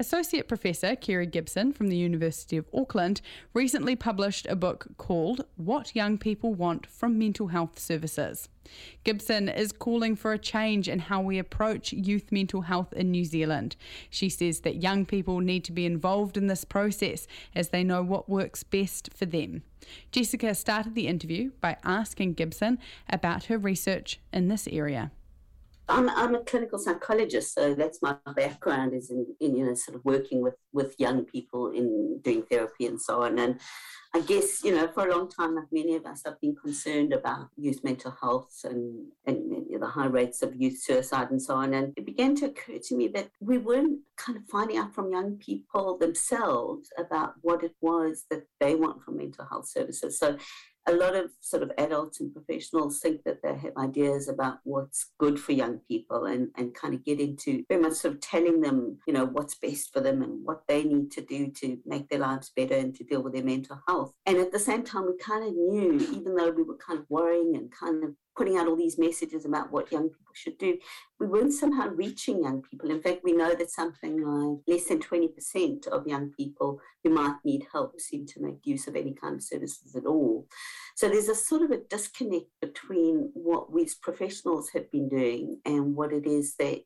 Associate Professor Kerry Gibson from the University of Auckland recently published a book called What Young People Want from Mental Health Services. Gibson is calling for a change in how we approach youth mental health in New Zealand. She says that young people need to be involved in this process as they know what works best for them. Jessica started the interview by asking Gibson about her research in this area. I'm a clinical psychologist, so that's my background is in sort of working with young people in doing therapy and so on. And I guess, for a long time, like many of us, have been concerned about youth mental health and the high rates of youth suicide and so on. And it began to occur to me that we weren't kind of finding out from young people themselves about what it was that they want from mental health services. So a lot of sort of adults and professionals think that they have ideas about what's good for young people and kind of get into very much sort of telling them, what's best for them and what they need to do to make their lives better and to deal with their mental health. And at the same time, we kind of knew, even though we were kind of worrying and kind of putting out all these messages about what young people should do, we weren't somehow reaching young people. In fact, we know that something like less than 20% of young people who might need help seem to make use of any kind of services at all. So there's a sort of a disconnect between what we as professionals have been doing and what it is that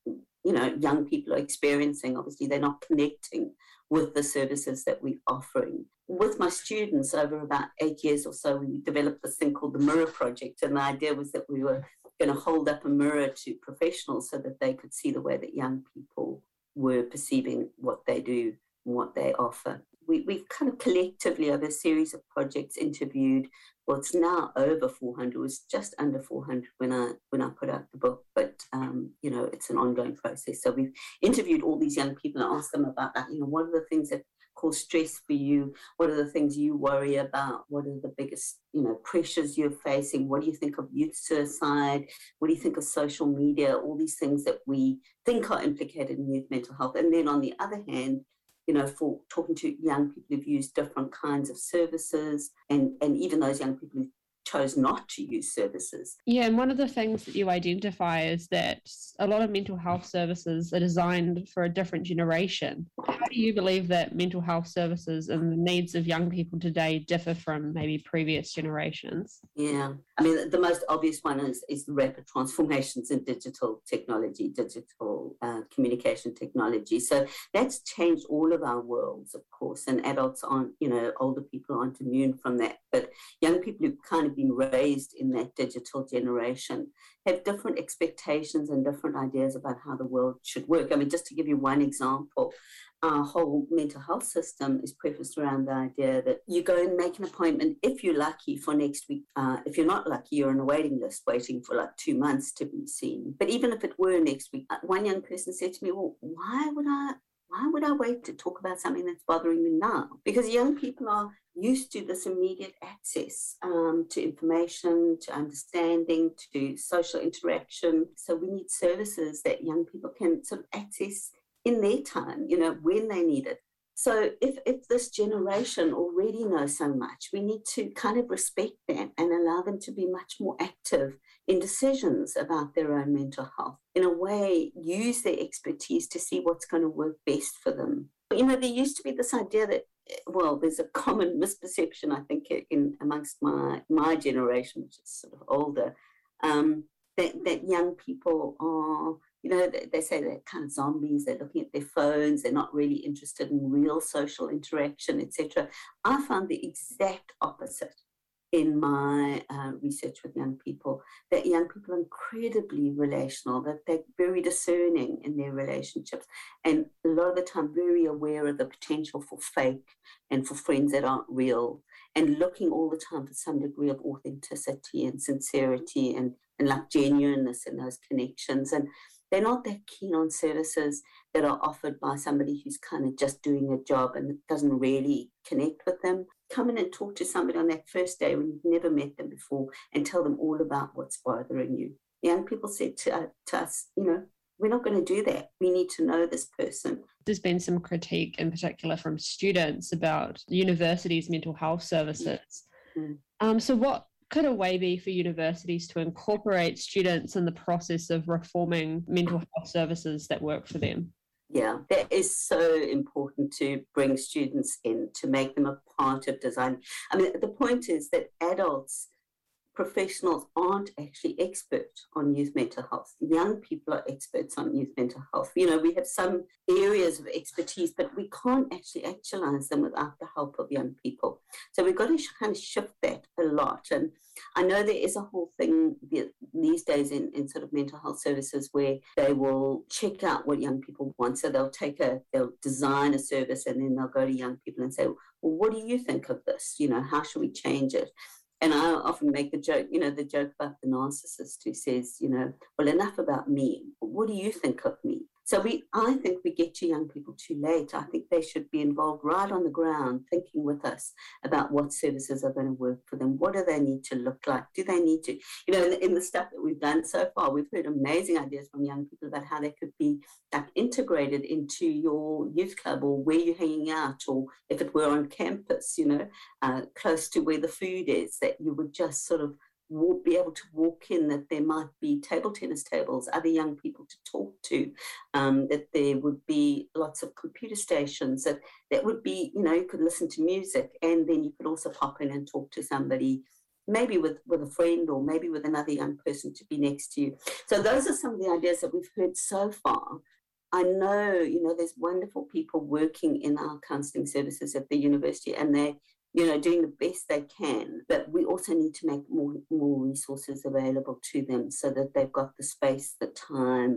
young people are experiencing. Obviously, they're not connecting with the services that we're offering. With my students, over about 8 years or so, we developed this thing called the Mirror Project. And the idea was that we were going to hold up a mirror to professionals so that they could see the way that young people were perceiving what they do and what they offer. We've kind of collectively, over a series of projects, interviewed, well, it's now over 400. It was just under 400 when I put out the book, but it's an ongoing process. So we've interviewed all these young people and asked them about that. What are the things that cause stress for you? What are the things you worry about? What are the biggest, pressures you're facing? What do you think of youth suicide? What do you think of social media? All these things that we think are implicated in youth mental health. And then on the other hand, for talking to young people who've used different kinds of services and even those young people who chose not to use services. Yeah, and one of the things that you identify is that a lot of mental health services are designed for a different generation. How do you believe that mental health services and the needs of young people today differ from maybe previous generations? Yeah, I mean, the most obvious one is the rapid transformations in digital technology, digital communication technology. So that's changed all of our worlds, of course, and adults aren't, older people aren't immune from that. But young people who've kind of been raised in that digital generation have different expectations and different ideas about how the world should work. I mean, just to give you one example, our whole mental health system is prefaced around the idea that you go and make an appointment if you're lucky for next week. If you're not lucky, you're on a waiting list waiting for like 2 months to be seen. But even if it were next week, one young person said to me, well, why would I wait to talk about something that's bothering me now? Because young people are used to this immediate access to information, to understanding, to social interaction. So we need services that young people can sort of access in their time, when they need it. So if this generation already knows so much, we need to kind of respect them and allow them to be much more active in decisions about their own mental health. In a way, use their expertise to see what's going to work best for them. There used to be this idea that, well, there's a common misperception, I think, in amongst my generation, which is sort of older, that young people are, they say they're kind of zombies, they're looking at their phones, they're not really interested in real social interaction, etc. I found the exact opposite in my research with young people, that young people are incredibly relational, that they're very discerning in their relationships, and a lot of the time very aware of the potential for fake and for friends that aren't real, and looking all the time for some degree of authenticity and sincerity and like genuineness in those connections. And they're not that keen on services that are offered by somebody who's kind of just doing a job and doesn't really connect with them. Come in and talk to somebody on that first day when you've never met them before and tell them all about what's bothering you. Young people said to us, we're not going to do that. We need to know this person. There's been some critique in particular from students about universities' mental health services. So what could a way be for universities to incorporate students in the process of reforming mental health services that work for them? Yeah, that is so important to bring students in, to make them a part of design. I mean, the point is that adults, professionals aren't actually expert on youth mental health. Young people are experts on youth mental health. You know, we have some areas of expertise, but we can't actually actualize them without the help of young people. So we've got to kind of shift that a lot. And I know there is a whole thing these days in sort of mental health services where they will check out what young people want. So they'll design a service and then they'll go to young people and say, well, what do you think of this? You know, how should we change it? And I often make the joke about the narcissist who says, you know, well, enough about me. What do you think of me? So I think we get to young people too late. I think they should be involved right on the ground, thinking with us about what services are going to work for them. What do they need to look like? Do they need to, you know, in the stuff that we've done so far, we've heard amazing ideas from young people about how they could be like integrated into your youth club or where you're hanging out, or if it were on campus, you know, close to where the food is, that you would just sort of be able to walk in, that there might be table tennis tables, other young people to talk to, that there would be lots of computer stations, that would be, you know, you could listen to music and then you could also pop in and talk to somebody, maybe with a friend or maybe with another young person to be next to you. So those are some of the ideas that we've heard so far. I know, you know, there's wonderful people working in our counselling services at the university, and they're, you know, doing the best they can, but we also need to make more resources available to them so that they've got the space, the time,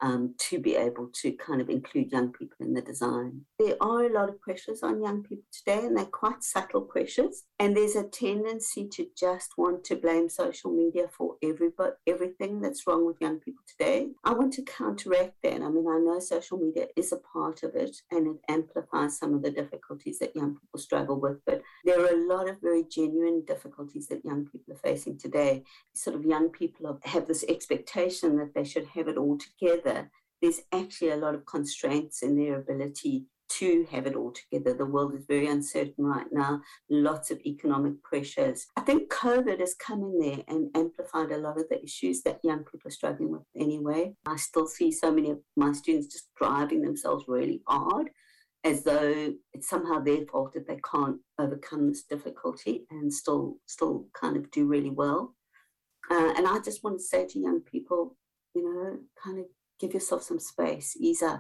to be able to kind of include young people in the design. There are a lot of pressures on young people today, and they're quite subtle pressures. And there's a tendency to just want to blame social media for everything that's wrong with young people today. I want to counteract that. I mean, I know social media is a part of it, and it amplifies some of the difficulties that young people struggle with. But there are a lot of very genuine difficulties that young people are facing today. Sort of young people have this expectation that they should have it all together. There's actually a lot of constraints in their ability to have it all together. The world is very uncertain right now, lots of economic pressures. I think COVID has come in there and amplified a lot of the issues that young people are struggling with anyway. I still see so many of my students just driving themselves really hard, as though it's somehow their fault that they can't overcome this difficulty and still kind of do really well. And I just want to say to young people, you know, kind of give yourself some space, ease up.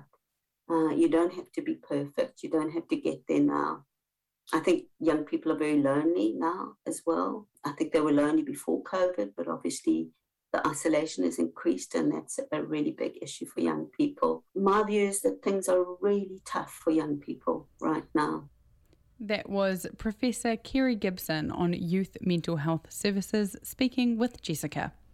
You don't have to be perfect. You don't have to get there now. I think young people are very lonely now as well. I think they were lonely before COVID, but obviously the isolation has increased, and that's a really big issue for young people. My view is that things are really tough for young people right now. That was Professor Kerry Gibson on Youth Mental Health Services speaking with Jessica.